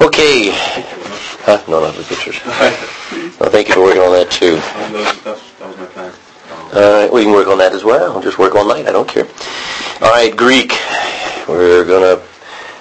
Okay. No, not the pictures. No, thank you for working on that too. That was my plan. We can work on that as well. I'll just work all night. I don't care. All right, Greek. We're going to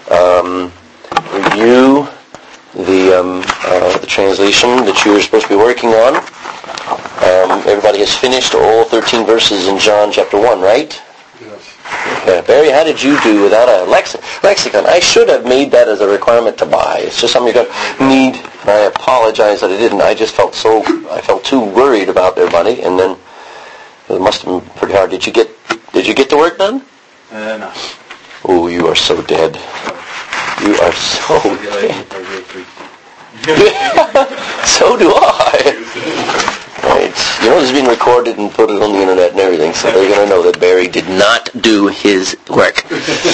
review the translation that you were supposed to be working on. Everybody has finished all 13 verses in John chapter 1, right? Yes. Barry, how did you do without a lexicon? I should have made that as a requirement to buy. It's just something you're going to need. And I apologize that I didn't. I just felt too worried about everybody, and then it must have been pretty hard. Did you get the work done? No. Oh, you are so dead. You are so dead. So do I. Right. You know, this is being recorded and put it on the internet and everything, so they're going to know that Barry did not do his work.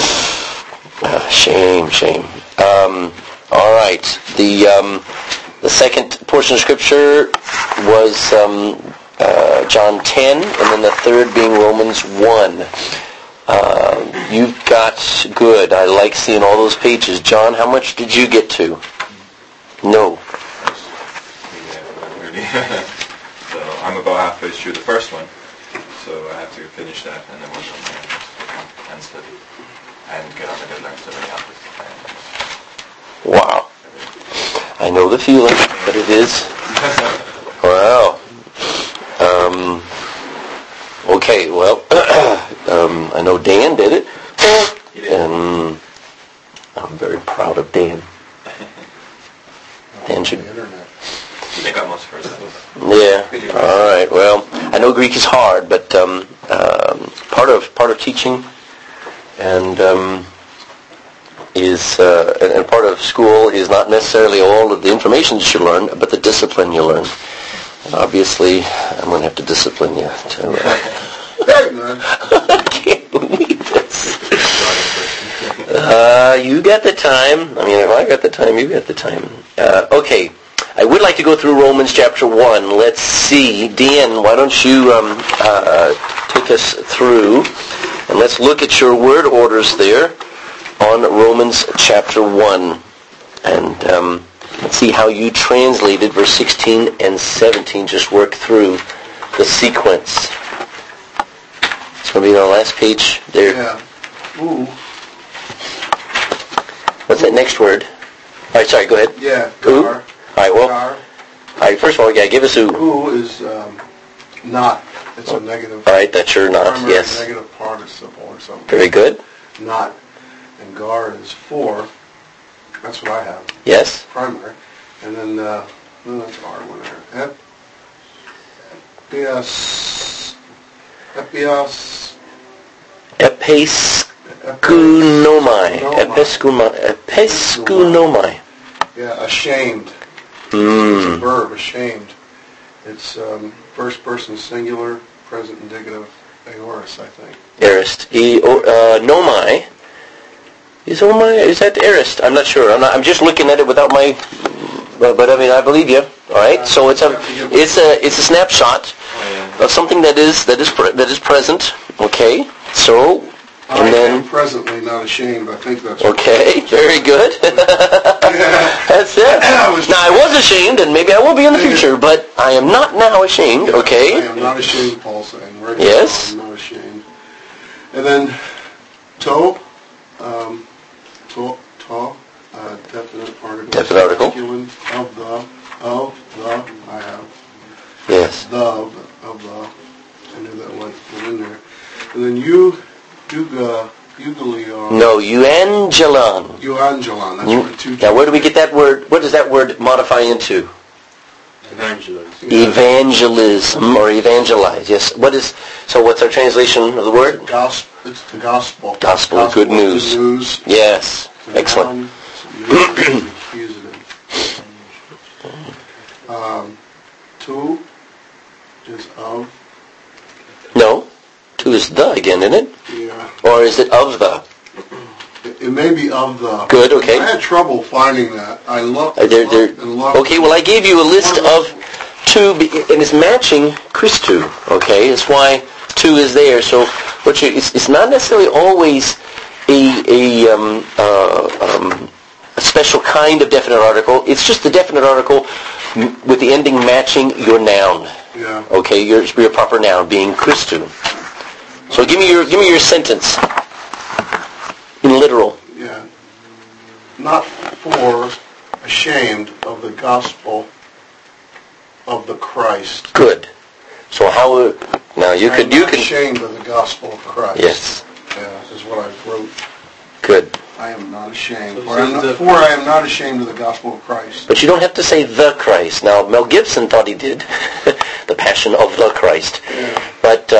Shame. All right. The second portion of Scripture was John 10, and then the third being Romans 1. You've got good. I like seeing all those pages. John, how much did you get to? No. So I'm about halfway through the first one, so I have to finish that and then work on the others and study and get on the deadline so many hours. Wow. I know the feeling, but it is. Wow. Okay, well, I know Dan did it, and I'm very proud of Dan. Dan should... They got most first. Yeah. All right. Well, I know Greek is hard, but part of teaching and and part of school is not necessarily all of the information you learn, but the discipline you learn. And obviously, I'm going to have to discipline you. I can't believe this. You got the time. I mean, if I got the time, you got the time. Okay. I would like to go through Romans chapter 1. Let's see. Dan, why don't you take us through, and let's look at your word orders there on Romans chapter 1. And let's see how you translated verse 16 and 17. Just work through the sequence. It's going to be on the last page there. Yeah. Ooh. What's that next word? All right, sorry, go ahead. Yeah. Gar. All right, well, first of all, give us who. Who is not. It's a negative. All right, that's your not, primary yes. Negative participle or something. Very good. Not. And gar is for. That's what I have. Yes. Primary. And then that's R1 there. Epeskunomai. Yeah, ashamed. It's a verb, ashamed. It's first person singular, present indicative, aorist, I think. Aorist. Nomai. Is that aorist? I'm not sure. I'm just looking at it without my. But I mean, I believe you. All right. So it's a snapshot of something that is present. Okay. So. And then presently not ashamed. I think that's okay. Very good. That's it. Now I was ashamed, and maybe I will be in the future, but I am not now ashamed. Okay. I am not ashamed, Paul saying. Right yes. Now, I'm not ashamed. And then to, definite article. Definite article. Of the, I have. Yes. Of the. I knew that one in there. And then Euangelion. No, euangelon. Euangelon. That's two. Now, where do we get that word? What does that word modify into? Evangelism. Evangelism or evangelize. Yes. So what's our translation of the word? It's the gospel. Gospel, good news. Good news. Yes. Excellent. To is of. No. To is the again, isn't it? Yeah. Or is it of the? It may be of the. Good, okay. I had trouble finding that. I looked and looked. Okay, well I gave you a list of two, and it's matching Christu, okay? That's why two is there. So it's not necessarily always a special kind of definite article. It's just the definite article with the ending matching your noun. Yeah. Okay, your proper noun being Christu. So give me your sentence in literal. Yeah. Not for ashamed of the gospel of the Christ. Good. So how now you I am could you not can ashamed of the gospel of Christ. yes. Yeah, is what I wrote. Good. I am not ashamed. So For I am not ashamed of the gospel of Christ. But you don't have to say the Christ. Now Mel Gibson thought he did, the Passion of the Christ. Yeah. But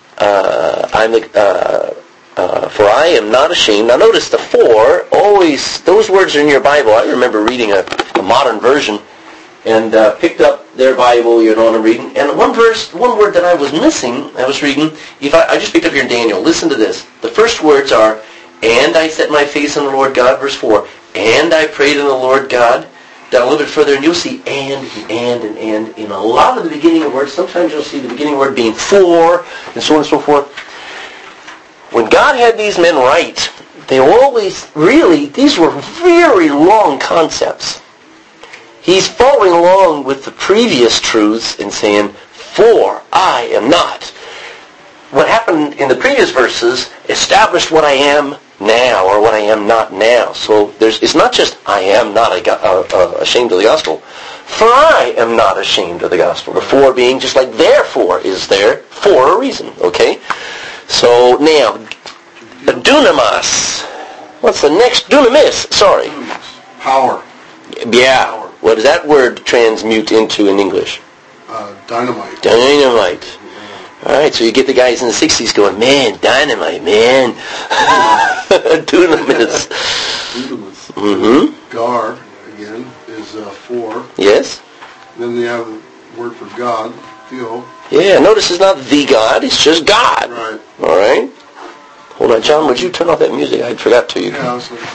for I am not ashamed. Now notice the for always those words are in your Bible. I remember reading a modern version and picked up their Bible, and I'm reading. And one word that I was missing, I was reading. I just picked up here in Daniel. Listen to this. The first words are, and I set my face on the Lord God, verse 4. And I prayed in the Lord God. Down a little bit further, and you'll see and in a lot of the beginning of words. Sometimes you'll see the beginning word being for, and so on and so forth. When God had these men write, they always these were very long concepts. He's following along with the previous truths and saying, for I am not. What happened in the previous verses established what I am now or what I am not now. So it's not just I am not ashamed of the gospel. For I am not ashamed of the gospel. The for being just like therefore is there for a reason. Okay? So now, dunamis. What's the next? Dunamis. Sorry. Power. Yeah. What does that word transmute into in English? Dynamite. Dynamite. All right, so you get the guys in the 60s going, man, dynamite, man. Dunamis. Dunamis. Mm-hmm. Gar, again, is for. Yes? Then you have the word for God, theo. Yeah, notice it's not the God, it's just God. Right. All right? Hold on, John, would you turn off that music? I forgot to. Yeah,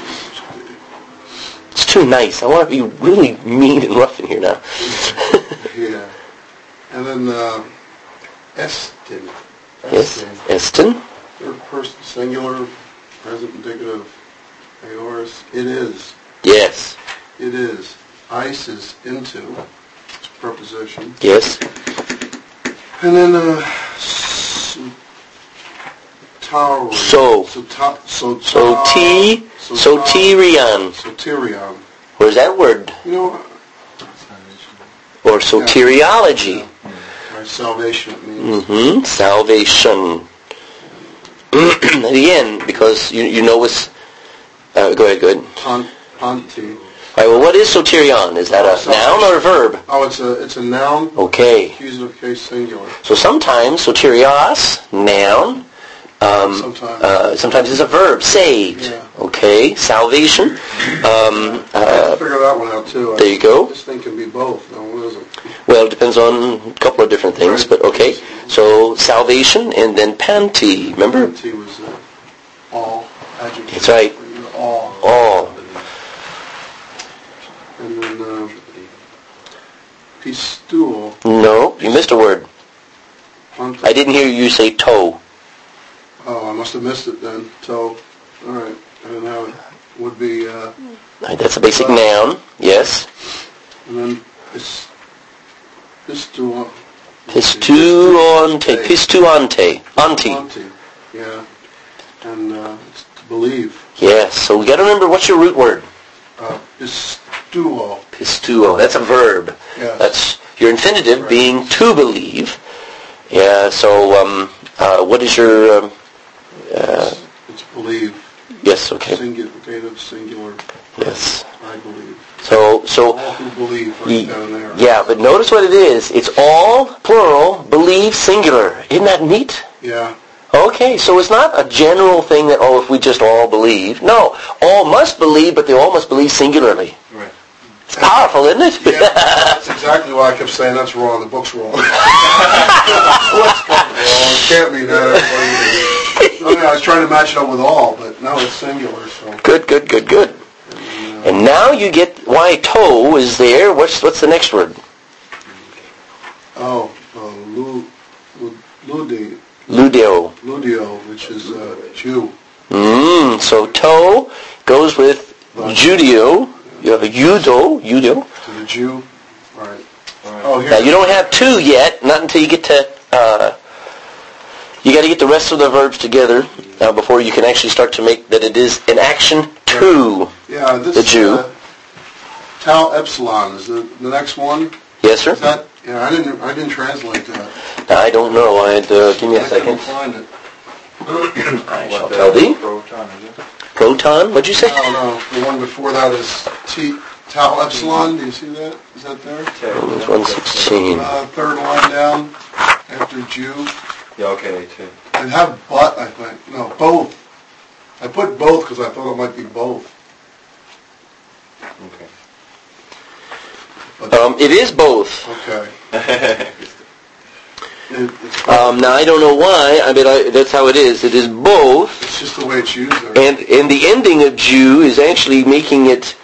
It's too nice. I want to be really mean and rough in here now. yeah. And then Estin. Yes, Estin. Third person singular, present indicative, aorist. It is. Yes. It is. Ice is into. It's a preposition. Yes. And then tower. Soterion. Soterion. Where's that word? You know, Or soteriology. yeah. Right, salvation it means. Mm-hmm. Salvation. Again, because you know what's... go ahead. Ponti. All right, well, what is soterion? Is that a noun or a verb? Oh, it's a noun. Okay. Accusative case singular. So sometimes soterios, noun. Sometimes it's a verb, saved. Yeah. Okay, salvation. I have to figure that one out too. There you go. This thing can be both. No, it isn't. Well, it depends on a couple of different things, Right. but okay. So salvation and then panti. Remember? Ponti was all adjective. That's right. All. All. And then pistuo. No, you missed a word. Ponti. I didn't hear you say toe. Oh, I must have missed it then. So, all right. And now it would be. All right, that's a basic noun. Yes. And then pistuo. Pistuante. Pistuante. Anti. Ponti. Yeah. And it's to believe. Yes. So we got to remember what's your root word. Pistuo. Pistuo. That's a verb. Yes. That's your infinitive Right. being to believe. Yeah. So what is your? It's believe. Yes. Okay. Singular. Yes. I believe. So All who believe right down there. yeah. But notice what it is. It's all plural. Believe singular. Isn't that neat? Yeah. Okay, so it's not a general thing that, if we just all believe. No, all must believe, but they all must believe singularly. Right. It's powerful, isn't it? Yeah, that's exactly why I kept saying that's wrong. The book's wrong. What's wrong? It can't be that. I was trying to match it up with all, but no, it's singular. So. Good. And now you get why toe is there. What's the next word? Ludio, which is Jew. So toe goes with Judeo. You have a judo. To the Jew. Right. Oh, here. Now you don't have two yet. Not until you get to. You got to get the rest of the verbs together before you can actually start to make that it is an action to the Jew. Tau epsilon is the next one. Yes, sir. Is that? Yeah, I didn't translate that. I don't know. Give me a second. Find it. I shall tell thee. Proton, is it? Proton. What'd you say? No. The one before that is tau epsilon. Do you see that? Is that there? Romans 1:16. Third line down after Jew. Yeah, okay, too. And have but, I think. No, both. I put both because I thought it might be both. Okay. But It is both. okay. Now I don't know why. I mean, that's how it is. It is both. It's just the way it's used there. And the ending of Jew is actually making it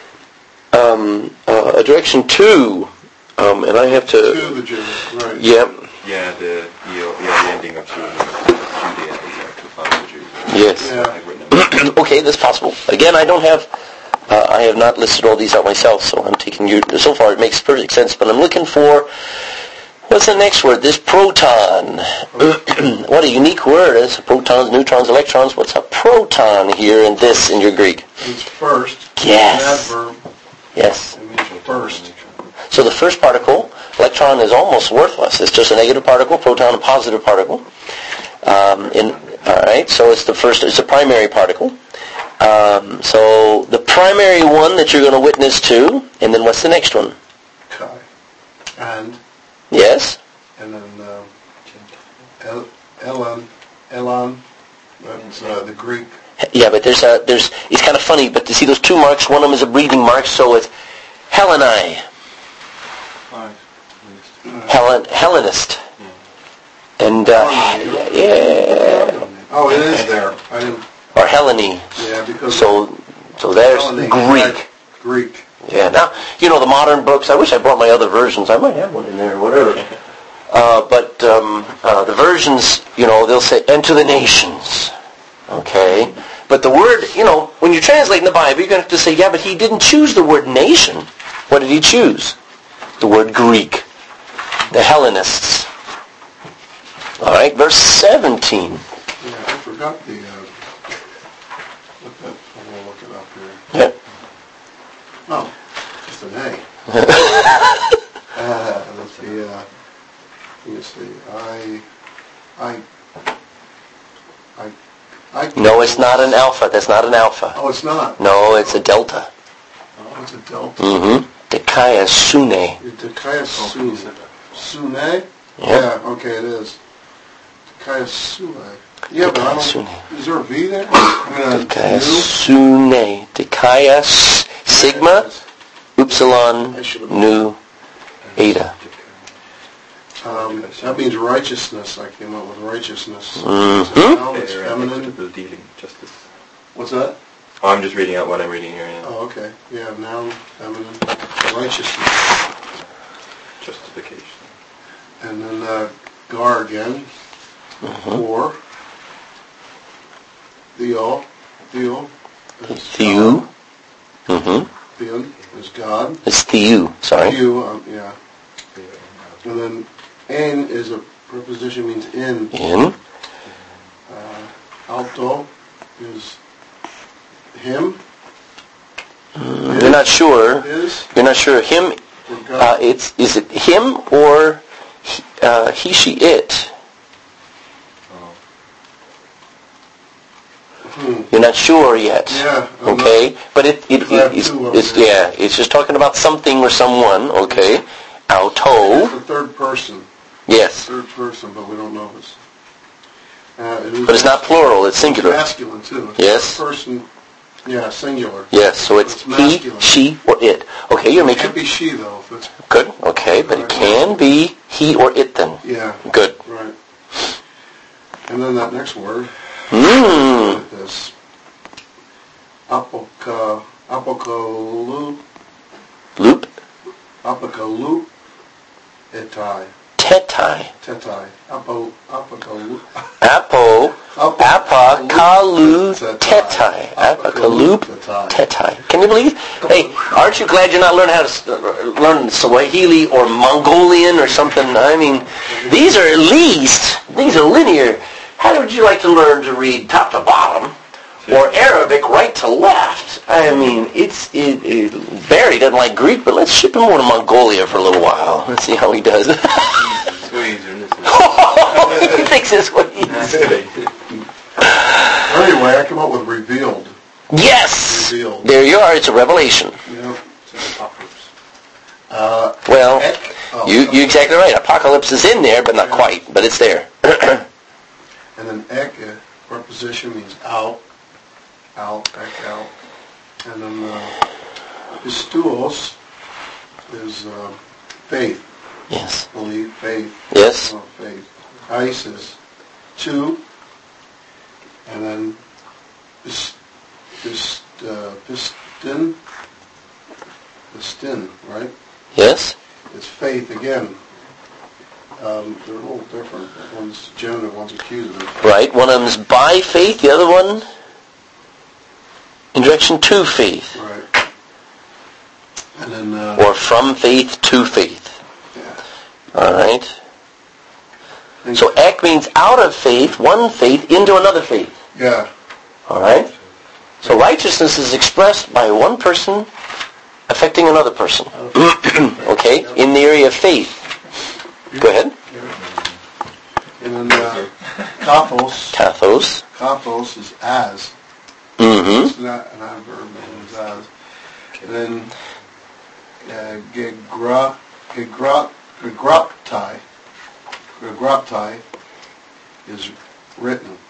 a direction to. And I have To the Jew, right. Yep. Yeah, the ending of Jew. Judaism is there to follow the Jews. Yes. Yeah. I've written them. Okay, that's possible. Again, I have not listed all these out myself, so I'm taking you. So far, it makes perfect sense. But I'm looking for what's the next word? This proton. What a unique word! It's protons, neutrons, electrons. What's a proton here in your Greek? It's first. Yes. Adverb. Yes. It means first. So the first particle, electron, is almost worthless. It's just a negative particle. Proton, a positive particle. All right. So it's the first. It's a primary particle. So the primary one that you're going to witness to, and then what's the next one? Kai. And. Yes. And then Elon. That's the Greek. Yeah, but there's it's kind of funny, but to see those two marks, one of them is a breathing mark, so it's Hellenai. Hellenist. And yeah. Oh, it is there. I didn't. Or Hellene. Yeah, because. So there's Hellenic, Greek. Greek. Yeah. Now the modern books. I wish I brought my other versions. I might have one in there, or whatever. But the versions, they'll say, "and to the nations." Okay. But the word, when you're translating the Bible, you're going to have to say, yeah, but he didn't choose the word nation. What did he choose? The word Greek. The Hellenists. All right, verse 17. Yeah, I forgot the. I'm gonna look it up here. Yeah. Oh, just an A. Let's see. Let me see. No, it's not an alpha. That's not an alpha. Oh, it's not. No, it's a delta. Oh, it's a delta. Mm-hmm. Dekaya Sune. Dekaya Sune. Sune? Yeah. Yeah. Okay, it is. Dekaya Sune. Yeah, but I don't. Is there a V there? Dekaya Sune. Dekaya Sigma Upsilon Nu Eta. That means righteousness. I came up with righteousness. Mm-hmm. Now it's feminine. Dealing, justice. What's that? Oh, I'm just reading out what I'm reading here. Yeah. Oh, okay. Yeah, noun, feminine, righteousness. Justification. And then gar again. Or. Theo. Theo. Theou. Mm-hmm. Theon is God. It's Theou. Sorry. Theo, yeah. And then en is a preposition, means in. In. Alto is him. You're not sure. Is. You're not sure. Him. Is it him or he, she, it? You're not sure yet. Yeah. Okay. But it's just talking about something or someone. Okay. Auto. It's the third person. Yes. Third person, but we don't know if it's. But it's not plural. It's singular. Masculine too. It's Yes. third person. Yeah, singular. Yes. So it's he, masculine. she, or it. Okay. You're It making can't be she though. If it's, good. Okay. But it can be he or it then. yeah. Good. Right. And then that next word. Mmm. This. Apocalypse. Loop. Apocalypse. Etai. Tetai. tetai. Tetai. Apakalutetai. Apakalutetai. Can you believe? Hey, aren't you glad you're not learning how to learn Swahili or Mongolian or something? I mean, these are linear. How would you like to learn to read top to bottom or Arabic right to left? I mean, Barry doesn't like Greek, but let's ship him over to Mongolia for a little while. Let's see how he does. Swedes are listening. He thinks it's Swedes. Anyway, I come up with revealed. Yes! Revealed. There you are. It's a revelation. Yeah. It's apocalypse. You're exactly right. Apocalypse is in there, but not quite. But it's there. And then ek, preposition means out. Ek out. And then pistuos is faith. Yes. Believe, faith. Yes. Faith. Ice is two. And then pistin, right? Yes. It's faith again. They're a little different. One's genitive, one's accusative. Right. One of them's by faith. The other one in direction to faith. Right. And then... or from faith to faith. Yeah. All right. So ek means out of faith, one faith, into another faith. Yeah. All right? So righteousness is expressed by one person affecting another person. Okay? In the area of faith. Go ahead. And then kathos. Kathos is as. Mm-hmm. It's not an adverb, it's as. And then gegraptai is written.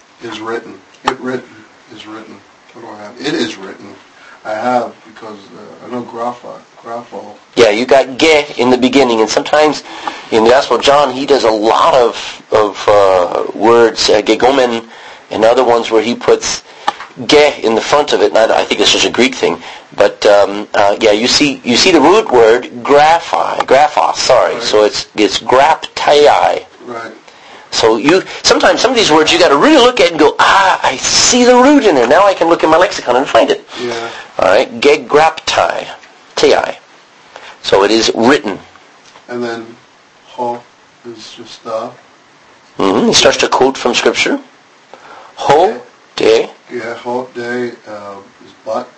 What do I have? It is written. I have because I know grapho. Yeah, you got ge in the beginning, and sometimes in the Gospel of John he does a lot of words, gegomen, and other ones where he puts ge in the front of it. And I think it's just a Greek thing, but you see the root word graphos. Sorry, right. So it's graptai. Right. So sometimes some of these words you got to really look at and go, I see the root in there. Now I can look in my lexicon and find it. Yeah. All right, gegraptai, ti. So it is written. And then ho is just He starts to quote from Scripture. Ho de. Yeah, ho de is but.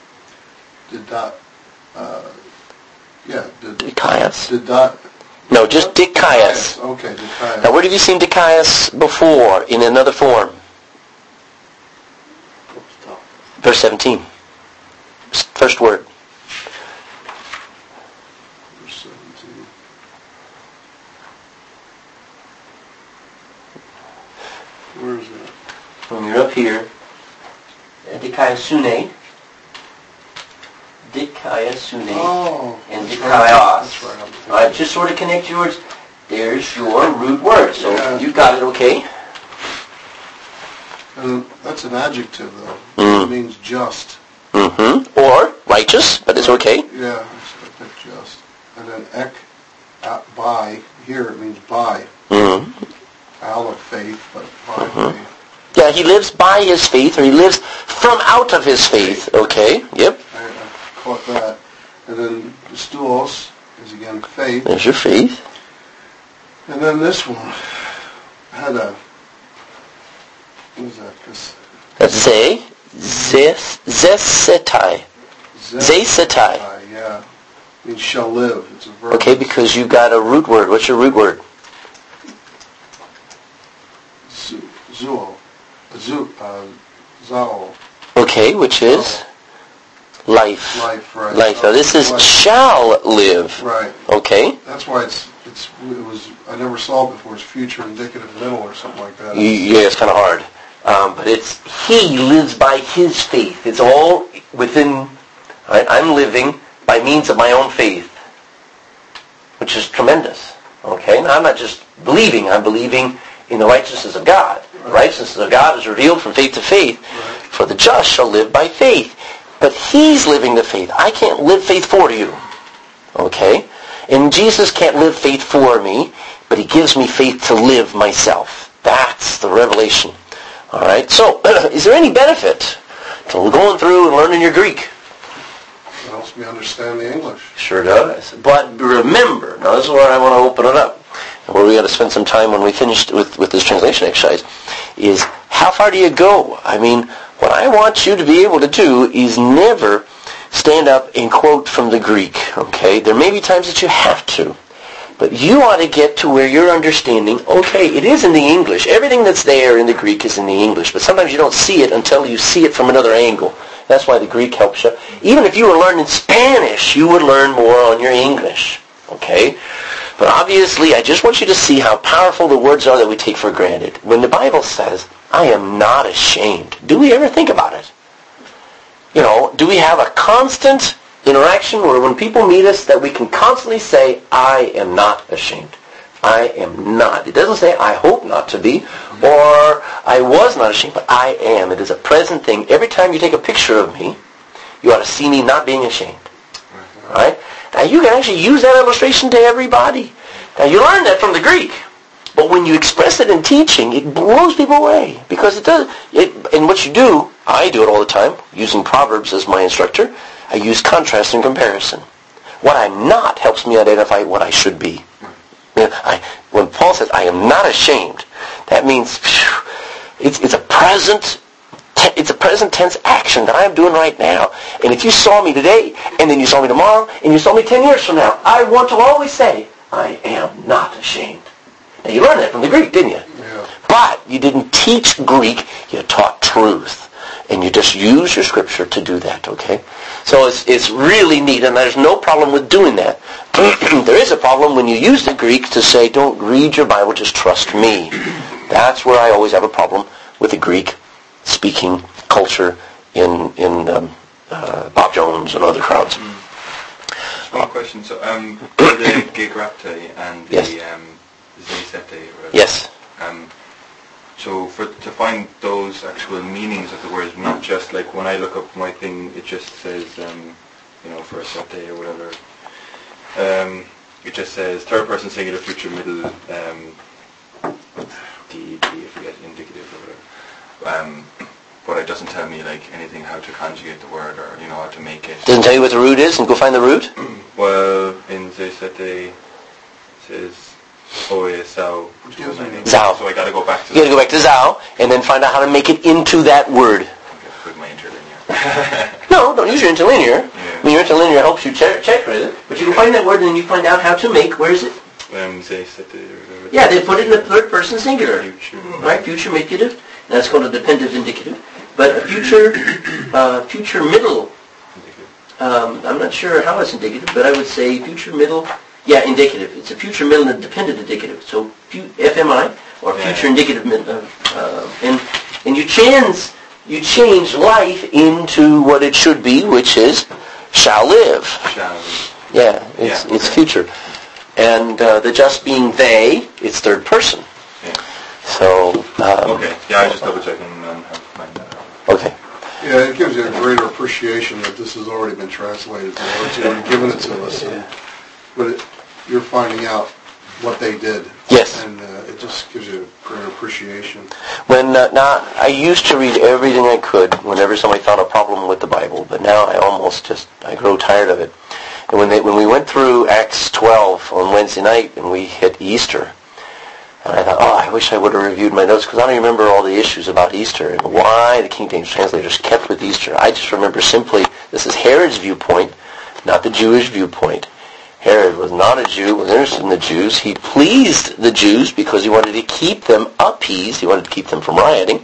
Dikaios. No, just dikaios. Okay, dikaios. Now, where have you seen dikaios before in another form? Verse 17. First word. Verse 17. Where is that? When you're up here, dikaiosune. Dikaiosune. Oh, and that's dikaios. That's right. All right, just sort of connect your words. There's your root word. So Yeah. you got it, okay? And that's an adjective, though. Mm. It means just. Mm-hmm. Or righteous, but it's okay. Yeah, I think just. And then ek, by, here it means by. Mm-hmm. Out of faith, but by faith. Yeah, he lives by his faith, or he lives from out of his faith. Okay, yep. I caught that. And then pistuos is again faith. There's your faith. And then this one had a, what is that? That's zesetai. Zesetai. Yeah. Means shall live. It's a verb. Okay, because you've got a root word. What's your root word? Zuo. Zao. Okay, which is life. Life, right. Life. Now this is life. Shall live. Right. Okay. That's why it was, I never saw it before. It's future indicative middle or something like that. Yeah, it's kind of hard. But it's he lives by his faith. It's all within. Right? I'm living by means of my own faith, which is tremendous. Okay, now I'm not just believing. I'm believing in the righteousness of God. Right. The righteousness of God is revealed from faith to faith. Right. For the just shall live by faith. But he's living the faith. I can't live faith for you. Okay? And Jesus can't live faith for me, but he gives me faith to live myself. That's the revelation. All right? So, is there any benefit to going through and learning your Greek? It helps me understand the English. Sure does. But remember, now this is where I want to open it up, and where we got to spend some time when we finished with this translation exercise, is how far do you go? I mean, what I want you to be able to do is never stand up and quote from the Greek, okay? There may be times that you have to, but you ought to get to where you're understanding, okay, it is in the English. Everything that's there in the Greek is in the English, but sometimes you don't see it until you see it from another angle. That's why the Greek helps you. Even if you were learning Spanish, you would learn more on your English, okay? But obviously, I just want you to see how powerful the words are that we take for granted. When the Bible says, I am not ashamed, do we ever think about it? You know, do we have a constant interaction where when people meet us that we can constantly say, I am not ashamed? I am not. It doesn't say, I hope not to be, or I was not ashamed, but I am. It is a present thing. Every time you take a picture of me, you ought to see me not being ashamed. All right? Now, you can actually use that illustration to everybody. Now, you learn that from the Greek. But when you express it in teaching, it blows people away. Because it does. And what you do, I do it all the time, using Proverbs as my instructor. I use contrast and comparison. What I'm not helps me identify what I should be. When Paul says, I am not ashamed, that means it's a present tense action that I'm doing right now. And if you saw me today, and then you saw me tomorrow, and you saw me 10 years from now, I want to always say, I am not ashamed. Now, you learned that from the Greek, didn't you? Yeah. But you didn't teach Greek, you taught truth. And you just use your scripture to do that, okay? So it's really neat, and there's no problem with doing that. There is a problem when you use the Greek to say, don't read your Bible, just trust me. That's where I always have a problem with the Greek speaking culture in Bob Jones and other crowds. One question. So, the geograpte and the Yes. zeisete, right? Yes. So to find those actual meanings of the words, not just like when I look up my thing, it just says, for a sete or whatever, it just says third person singular, future, middle, I forget, indicative or whatever. But it doesn't tell me like anything how to conjugate the word or how to make it. Doesn't tell you what the root is, and go find the root? Well, in zeisete it says oe sao. Zao. So I got to go back to. You got to go back to Zao, and then find out how to make it into that word. Okay, with my interlinear. No, don't use your interlinear. Yeah. I mean, your interlinear helps you check with it, but you can find that word, and then you find out how to make. Where is it? Zeisete. Yeah, they put it in the third person singular. Future. Right, future medicative. And that's called a dependive indicative. But a future middle. I'm not sure how it's indicative, but I would say future middle. Yeah, indicative. It's a future middle and dependent indicative. So FMI or future indicative. And you change life into what it should be, which is shall live. Yeah, it's future. And the just being they, it's third person. Yeah. So. Okay. Yeah, I was just double checking on how to find that out. Okay. Yeah, it gives you a greater appreciation that this has already been translated to us, and given it to us. But you're finding out what they did. Yes. And it just gives you a greater appreciation. When now I used to read everything I could whenever somebody found a problem with the Bible, but now I grow tired of it. And when we went through Acts 12 on Wednesday night and we hit Easter, and I thought, I wish I would have reviewed my notes because I don't remember all the issues about Easter and why the King James translators kept with Easter. I just remember simply this is Herod's viewpoint, not the Jewish viewpoint. Herod was not a Jew, was interested in the Jews. He pleased the Jews because he wanted to keep them appeased. He wanted to keep them from rioting.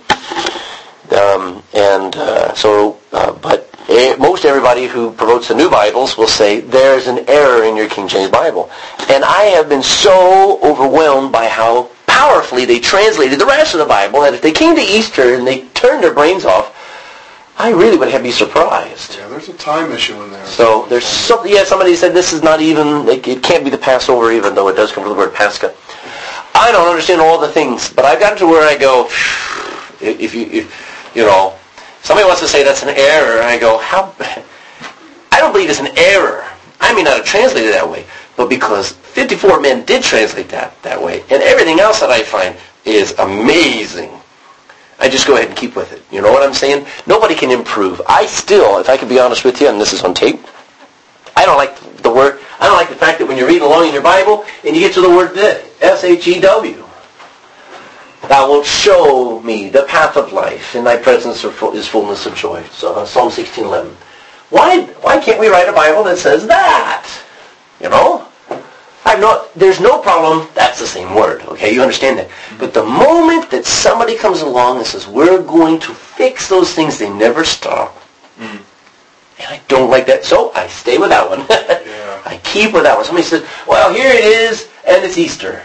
But most everybody who promotes the new Bibles will say there's an error in your King James Bible. And I have been so overwhelmed by how powerfully they translated the rest of the Bible that if they came to Easter and they turned their brains off, I really would be surprised. Yeah, there's a time issue in there. So there's something. Yeah, somebody said this is not even. It can't be the Passover, even though it does come from the word Pascha. I don't understand all the things, but I've gotten to where I go. If somebody wants to say that's an error, I go, how? I don't believe it's an error. I may not have translated it that way, but because 54 men did translate that way. And everything else that I find is amazing. I just go ahead and keep with it. You know what I'm saying? Nobody can improve. I still, if I could be honest with you, and this is on tape, I don't like the word, I don't like the fact that when you're reading along in your Bible and you get to the word S-H-E-W. Thou wilt show me the path of life. In thy presence is fullness of joy. So, Psalm 16:11. Why can't we write a Bible that says that? You know? There's no problem. That's the same word. Okay, you understand that. But the moment that somebody comes along and says, we're going to fix those things, they never stop. And I don't like that. So I stay with that one. Yeah. I keep with that one. Somebody says, well, here it is, and it's Easter.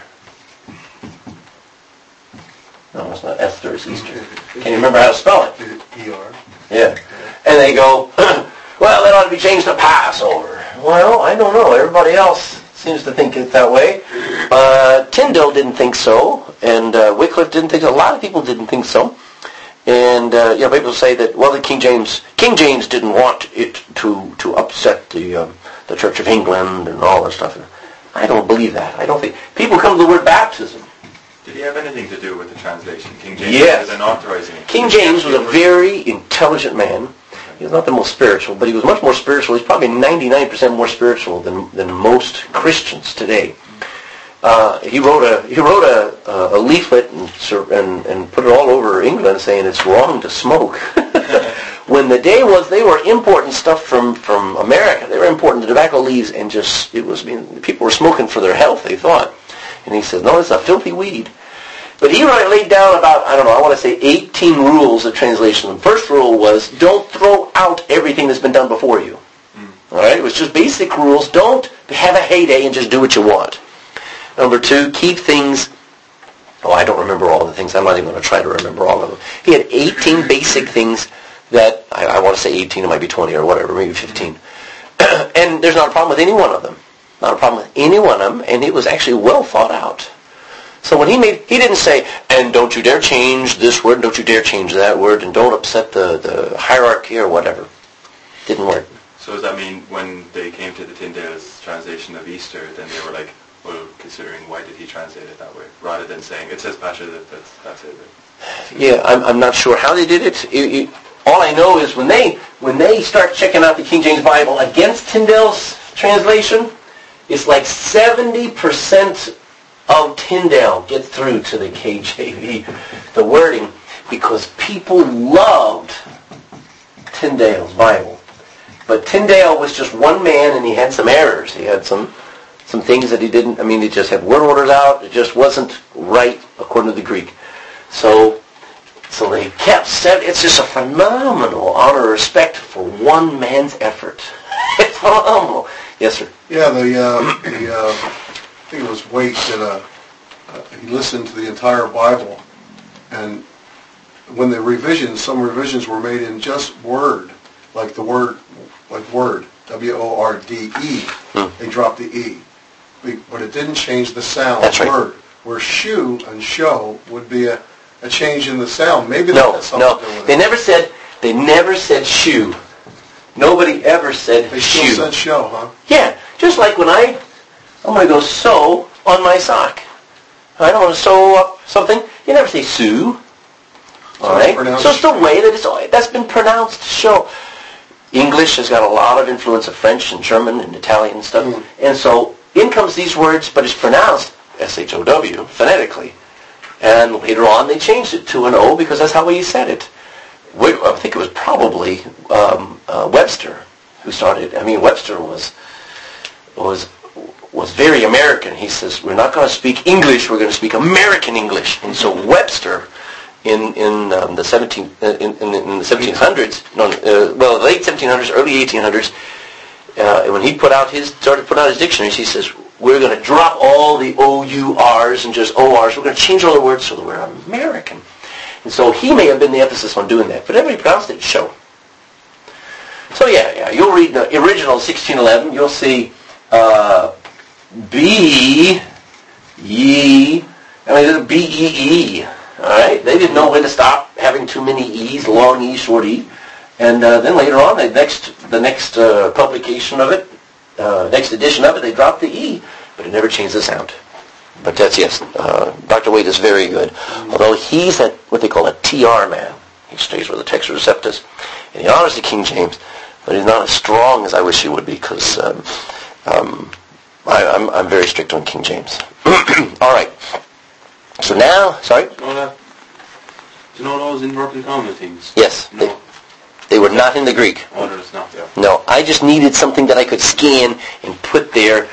No, it's not Esther, it's Easter. Can you remember how to spell it? E-R. Yeah. And they go, well, that ought to be changed to Passover. Well, I don't know. Everybody else seems to think it that way. Tyndale didn't think so, and Wycliffe didn't think so. A lot of people didn't think so. And people say that, well, the King James didn't want it to upset the Church of England and all that stuff. I don't believe that. I don't think people come to the word baptism. Did he have anything to do with the translation? King James Yes. was an authorizing it. King James was a very intelligent man. He was not the most spiritual, but he was much more spiritual. He's probably 99% more spiritual than most Christians today. He wrote a leaflet and put it all over England saying it's wrong to smoke. When the day was, they were importing stuff from America. They were importing the tobacco leaves, and people were smoking for their health, they thought. And he says, no, it's a filthy weed. But he laid down about, I want to say 18 rules of translation. The first rule was, don't throw out everything that's been done before you. All right? It was just basic rules. Don't have a heyday and just do what you want. Number 2, keep things... Oh, I don't remember all the things. I'm not even going to try to remember all of them. He had 18 basic things that, I want to say 18, it might be 20 or whatever, maybe 15. And there's not a problem with any one of them. Not a problem with any one of them, and it was actually well thought out. So when he didn't say, and don't you dare change this word, don't you dare change that word, and don't upset the hierarchy or whatever. Didn't work. So does that mean when they came to the Tyndale's translation of Easter, then they were like, well, considering why did he translate it that way, rather than saying, it says Pasha, that's it. Yeah, I'm not sure how they did it. All I know is when they start checking out the King James Bible against Tyndale's translation, it's like 70% of Tyndale gets through to the KJV, the wording, because people loved Tyndale's Bible. But Tyndale was just one man, and he had some errors. He had some things that he didn't, he just had word orders out. It just wasn't right according to the Greek. So they kept, it's just a phenomenal honor and respect for one man's effort. It's phenomenal. Yes, sir. Yeah, I think it was Waite that he listened to the entire Bible, and when some revisions were made in just word, like word, W-O-R-D-E, they dropped the E. But it didn't change the sound of the word. Where shoe and show would be a change in the sound. Maybe that has something to do with it. They never said shoe. Nobody ever said they shoe. They still said show, huh? Yeah, just like when I'm going to go sew on my sock. I don't want to sew up something. You never say sew. All right? So it's the way that that's been pronounced show. English has got a lot of influence of French and German and Italian and stuff. And so in comes these words, but it's pronounced S-H-O-W, phonetically. And later on they changed it to an O because that's how he said it. I think it was probably Webster who started. Webster was very American. He says, we're not going to speak English, we're going to speak American English. And so Webster in the 1700s, late 1700s, early 1800s, when he started putting out his dictionaries, he says, we're going to drop all the O-U-R's and just O-R's. We're going to change all the words so that we're American. And so he may have been the emphasis on doing that, but everybody pronounced it show. So yeah, you'll read the original 1611. You'll see B-E-E. All right, they didn't know when to stop having too many E's, long E, short E. And then later on, the next publication of it, next edition of it, they dropped the E, but it never changed the sound. But that's, yes, Dr. Wade is very good. Although he's what they call a TR man. He stays with the Textus Receptus, and he honors the King James, but he's not as strong as I wish he would be, because I'm very strict on King James. All right. So now, sorry? Do you know those inverted comma things? Yes. No. They were not in the Greek. Oh, there's not, yeah. No, I just needed something that I could scan and put there,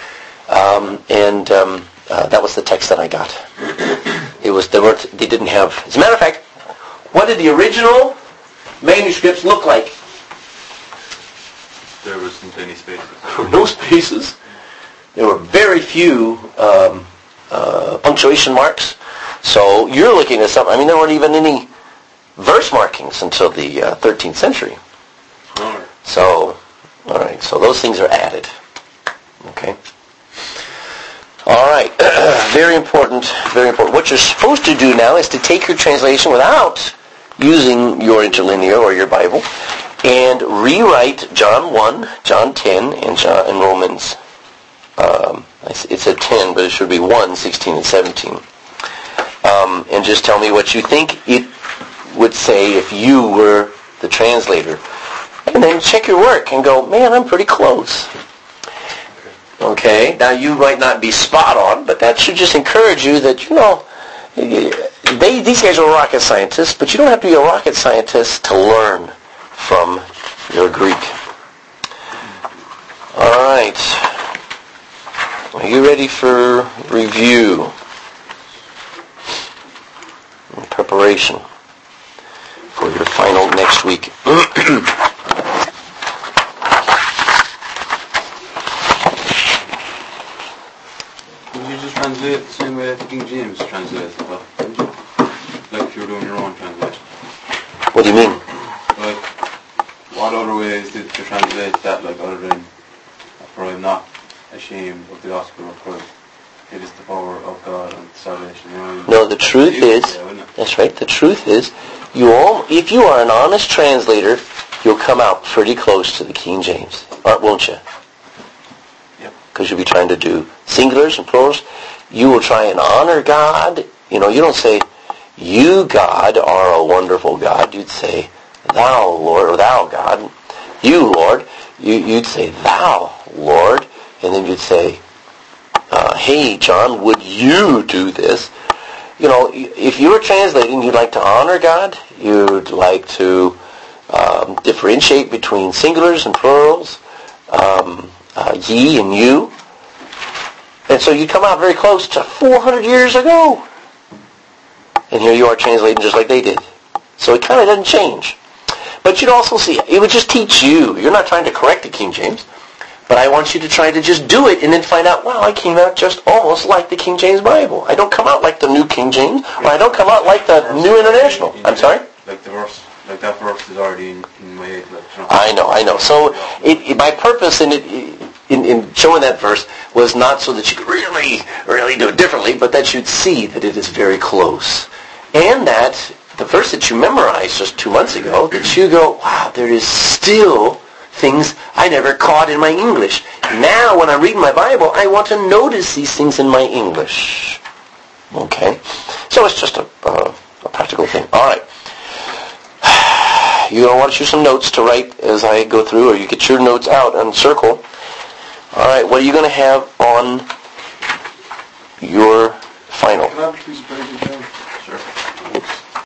that was the text that I got. They didn't have, as a matter of fact, what did the original manuscripts look like? There wasn't any spaces. There were no spaces. There were very few punctuation marks. So you're looking at something, there weren't even any verse markings until the 13th century. All right. So, all right, so those things are added. Okay. All right, very important, very important. What you're supposed to do now is to take your translation without using your interlinear or your Bible and rewrite John 1, John 10, and Romans. It said 10, but it should be 1, 16, and 17. And just tell me what you think it would say if you were the translator. And then check your work and go, man, I'm pretty close. Okay, now you might not be spot on, but that should just encourage you that, these guys are rocket scientists, but you don't have to be a rocket scientist to learn from your Greek. All right. Are you ready for review and preparation for your final next week? Would you just translate the same way that the King James translates it, wouldn't you? Like if you were doing your own translation. What do you mean? Like, what other ways did you translate that, like, other than, for I'm not ashamed of the gospel of Christ? It is the power of God and salvation. No, the truth is, that's right, the truth is, if you are an honest translator, you'll come out pretty close to the King James, won't you? Yep. Because you'll be trying to do singulars and plurals. You will try and honor God. You don't say, you, God, are a wonderful God. You'd say, thou, Lord, or thou, God. You, Lord. You'd say, thou, Lord. And then you'd say, hey, John, would you do this? If you were translating, you'd like to honor God. You'd like to differentiate between singulars and plurals, ye and you. And so you come out very close to 400 years ago. And here you are translating just like they did. So it kind of doesn't change. But you'd also see, it would just teach you. You're not trying to correct the King James. But I want you to try to just do it and then find out, wow, I came out just almost like the King James Bible. I don't come out like the New King James, or I don't come out like the New International. I'm sorry? Like that verse is already in my head. I know. So my purpose in showing that verse was not so that you could really, really do it differently, but that you'd see that it is very close. And that the verse that you memorized just 2 months ago, that you go, wow, there is still things I never caught in my English. Now, when I'm reading my Bible, I want to notice these things in my English. Okay? So it's just a practical thing. All right. You want to choose some notes to write as I go through, or you get your notes out and circle. All right. What are you going to have on your final? Can I have a piece of paper?